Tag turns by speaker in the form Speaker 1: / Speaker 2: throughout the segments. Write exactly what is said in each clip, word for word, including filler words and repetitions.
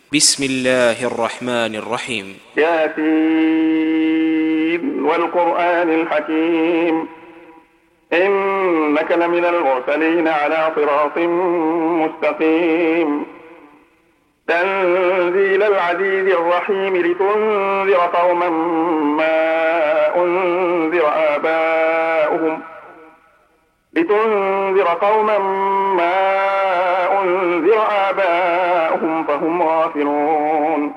Speaker 1: بسم الله الرحمن الرحيم.
Speaker 2: ياسين والقرآن الحكيم إنك لمن المرسلين على صراط مستقيم تنزيل العزيز الرحيم لتنذر قوما ما أنذر آباؤهم لتنذر قوما ما أنذر آباؤهم فهم غافلون.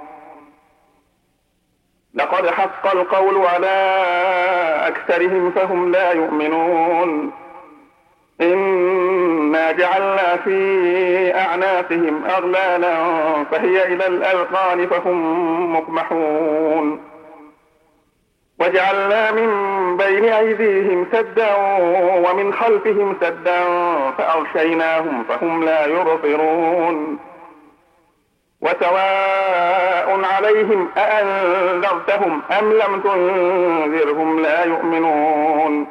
Speaker 2: لقد حق القول على أكثرهم فهم لا يؤمنون. إنا جعلنا في أعناقهم أغلالا فهي إلى الأذقان فهم مقمحون. وجعلنا من بين أيديهم سدا ومن خلفهم سدا فأغشيناهم فهم لا يبصرون. وسواء عليهم أأنذرتهم أم لم تنذرهم لا يؤمنون.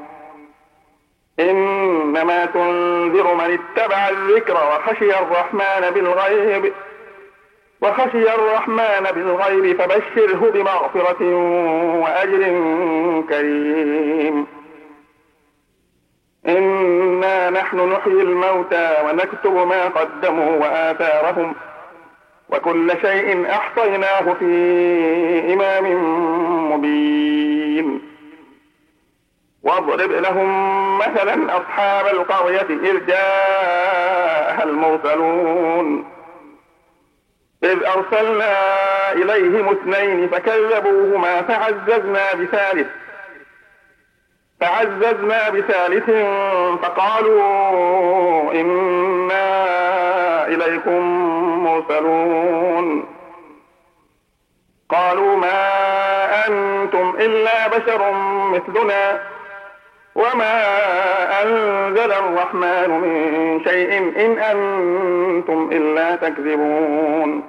Speaker 2: إنما تنذر من اتبع الذكر وخشي الرحمن بالغيب وخشي الرحمن بالغيب فبشره بمغفرة وأجر كريم. إنا نحن نحيي الموتى ونكتب ما قدموا وآثارهم وكل شيء أحصيناه في إمام مبين. واضرب لهم مثلا أصحاب القرية إذ جاءها المرسلون إذ أرسلنا إليهم اثنين فكذبوهما فعززنا بثالث فعززنا بثالث فقالوا إنا إليكم مرسلون. قالوا ما أنتم إلا بشر مثلنا وما أنزل الرحمن من شيء إن أنتم إلا تكذبون.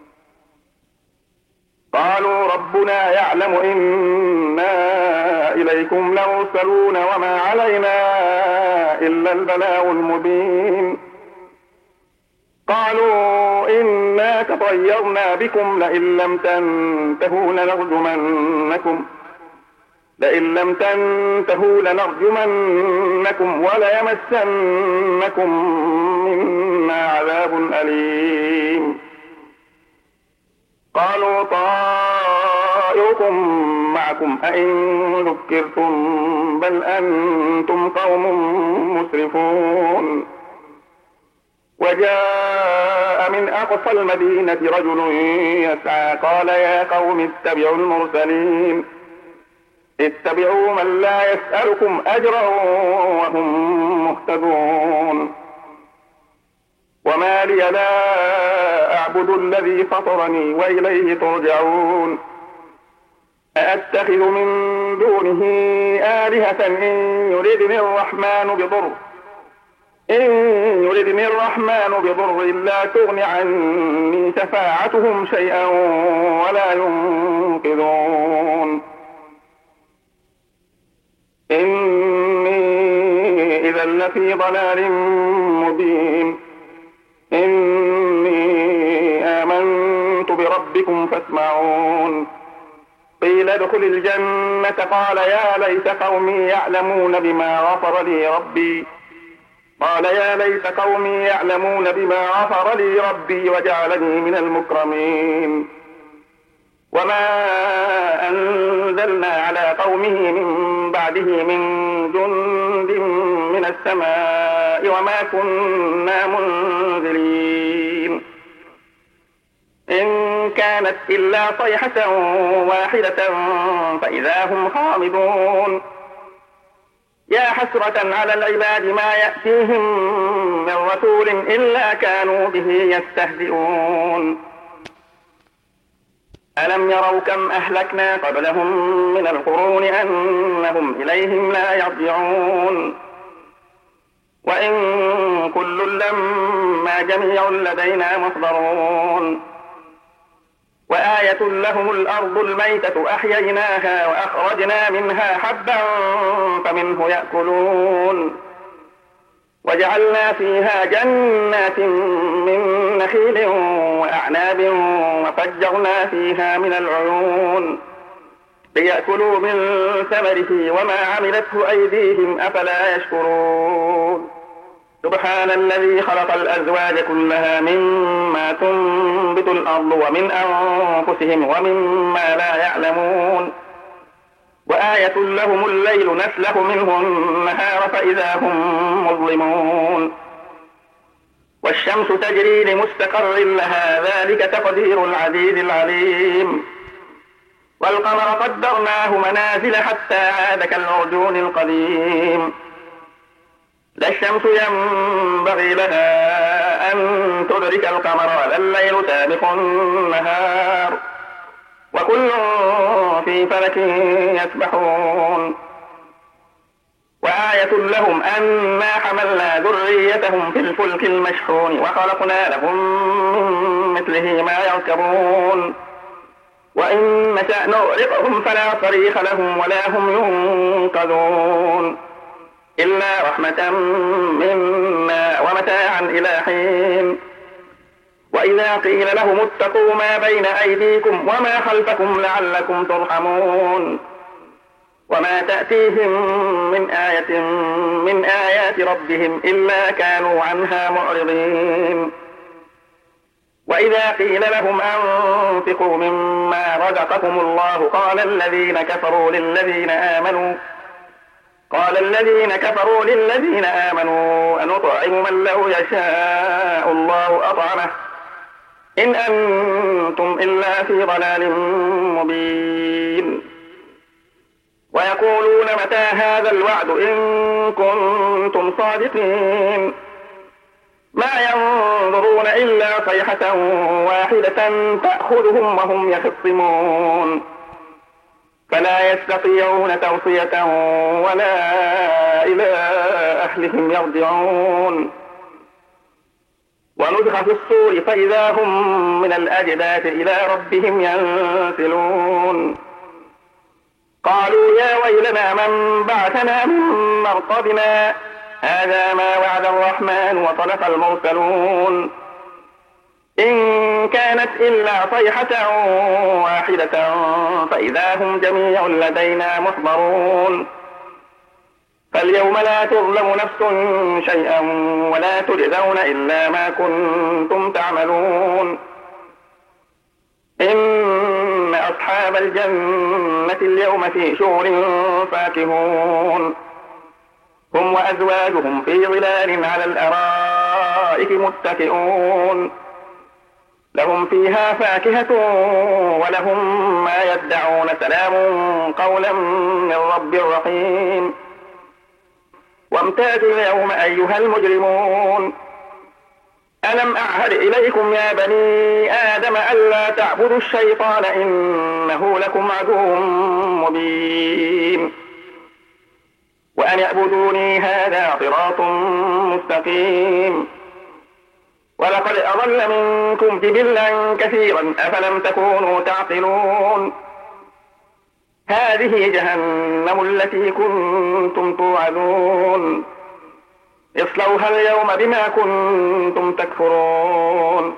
Speaker 2: قالوا ربنا يعلم إنا إليكم لمرسلون وما علينا إلا البلاغ المبين. قالوا إنا تطيرنا بكم لئن لم تنتهوا لنرجمنكم لئن لم تنتهوا لنرجمنكم وليمسنكم منا عذاب أليم. قالوا طائركم معكم أئن ذكرتم بل أنتم قوم مسرفون. وجاء من أقصى المدينة رجل يسعى قال يا قوم اتبعوا المرسلين اتبعوا من لا يسألكم أجرا وهم مهتدون. وما لي لا أعبد الذي فطرني وإليه ترجعون. أأتخذ من دونه آلهة إن يردني الرحمن بضر إن يردني الرحمن بضر لا تغن عني شفاعتهم شيئا ولا ينقذون. إني إذا لفي ضلال مبين. إني آمنت بربكم فاسمعون. قيل ادخل الجنة قال يا ليت قومي يعلمون بما غفر لي ربي قال يا ليت قومي يعلمون بما غفر لي ربي وجعلني من المكرمين. وما أنزلنا على قومه من بعده من جند من السماء وما كنا منزلين. إن كانت إلا صيحة واحدة فإذا هم خامدون. يا حسرة على العباد ما يأتيهم من رسول إلا كانوا به يستهزئون. ألم يروا كم أهلكنا قبلهم من القرون أنهم إليهم لا يرجعون. وإن كل لما جميع لدينا محضرون. وآية لهم الأرض الميتة أحييناها وأخرجنا منها حبا فمنه يأكلون. وجعلنا فيها جنات من نخيل وأعناب وفجرنا فيها من العيون ليأكلوا من ثمره وما عملته أيديهم أفلا يشكرون سبحان الذي خلق الأزواج كلها مما تنبت الأرض ومن أنفسهم ومما لا يعلمون وآية لهم الليل نسلخ منه النهار فإذا هم مظلمون والشمس تجري لمستقر لها ذلك تقدير العزيز العليم والقمر قدرناه منازل حتى عاد كالعرجون القديم لا الشمس ينبغي لها أن تدرك القمر ولا الليل سابق النهار وكل في فلك يسبحون وآية لهم أنا حملنا ذريتهم في الفلك المشحون وخلقنا لهم من مثله ما يركبون وإن نشأ نغرقهم فلا صريخ لهم ولا هم ينقذون إلا رحمة منا ومتاعا إلى حين وإذا قيل لهم اتقوا ما بين أيديكم وما خلفكم لعلكم ترحمون وما تأتيهم من آية من آيات ربهم إلا كانوا عنها معرضين وإذا قيل لهم أنفقوا مما رزقكم الله قال الذين كفروا للذين آمنوا قال الذين كفروا للذين آمنوا أنطعم من لو يشاء الله أطعمه إن أنتم إلا في ضلال مبين ويقولون متى هذا الوعد إن كنتم صادقين ما ينظرون إلا صيحة واحدة تأخذهم وهم يخصمون فلا يستطيعون توصية ولا إلى أهلهم يرجعون ونفخ في الصور فإذا هم من الأجداث إلى ربهم ينسلون قالوا يا ويلنا من بعثنا من مرقدنا هذا ما وعد الرحمن وصدق المرسلون إن كانت إلا صيحة واحدة فإذا هم جميع لدينا محضرون فاليوم لا تظلم نفس شيئا ولا تجزون إلا ما كنتم تعملون إن أصحاب الجنة اليوم في شغل فاكهون هم وأزواجهم في ظلال على الأرائك متكئون لهم فيها فاكهة ولهم ما يدعون سلام قولا من رب رحيم وامتازوا اليوم أيها المجرمون ألم أعهد إليكم يا بني آدم ألا تعبدوا الشيطان إنه لكم عدو مبين وأن اعبدوني هذا صراط مستقيم ولقد أضل منكم جبلا كثيرا أفلم تكونوا تعقلون هذه جهنم التي كنتم توعدون اصلوها اليوم بما كنتم تكفرون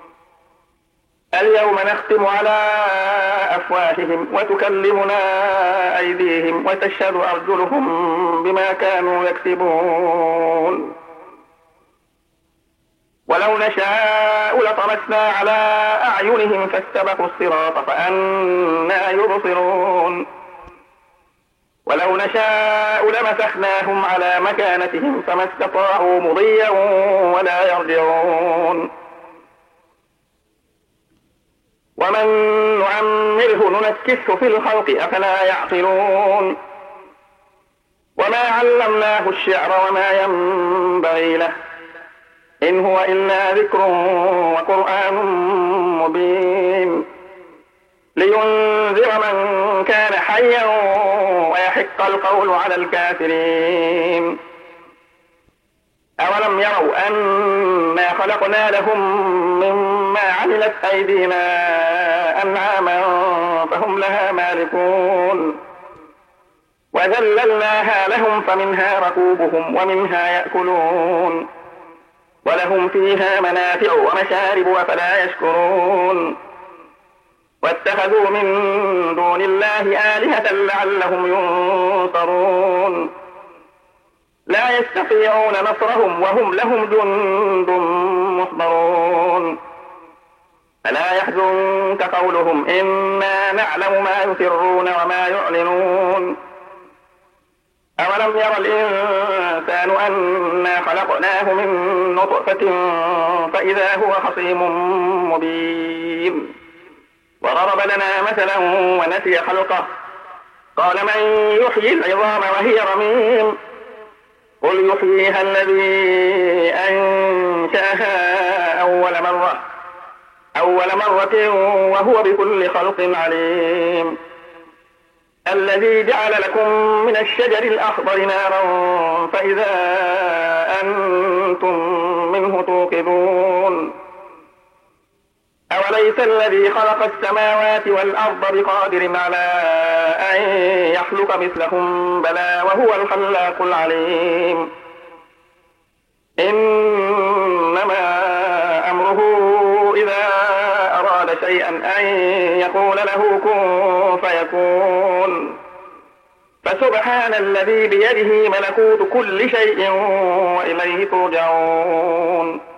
Speaker 2: اليوم نختم على أفواههم وتكلمنا أيديهم وتشهد أرجلهم بما كانوا يكسبون ولو نشاء لطمسنا على أعينهم فاستبقوا الصراط فأنى يبصرون ولو نشاء لمسخناهم على مكانتهم فما استطاعوا مضيا ولا يرجعون ومن نعمره ننكسه في الخلق أفلا يعقلون وما علمناه الشعر وما ينبغي له إن هو إلا ذكر وقرآن مبين لينذر من كان حيا ويحق القول على الكافرين أولم يروا أنا خلقنا لهم مما عملت أيدينا أنعاما فهم لها مالكون وذللناها لهم فمنها ركوبهم ومنها يأكلون ولهم فيها منافع ومشارب أفلا يشكرون واتخذوا من دون الله آلهة لعلهم ينصرون لا يستطيعون نصرهم وهم لهم جند محضرون ألا يحزنك قولهم إنا نعلم ما يسرون وما يعلنون أولم ير الإنسان أنا خلقناه من نطفة فإذا هو خصيم مبين وضرب لنا مثلا ونسي خلقه قال من يحيي العظام وهي رميم قل يحييها الذي أنشأها أول مرة أول مرة وهو بكل خلق عليم الذي جعل لكم من الشجر الأخضر نارا فإذا أنتم منه توقدون أوليس الذي خلق السماوات والأرض بقادر على أن يخلق مثلهم بلى وهو الخلاق العليم إنما أمره إذا أراد شيئا أن يقول له كن فيكون فسبحان الذي بيده ملكوت كل شيء وإليه ترجعون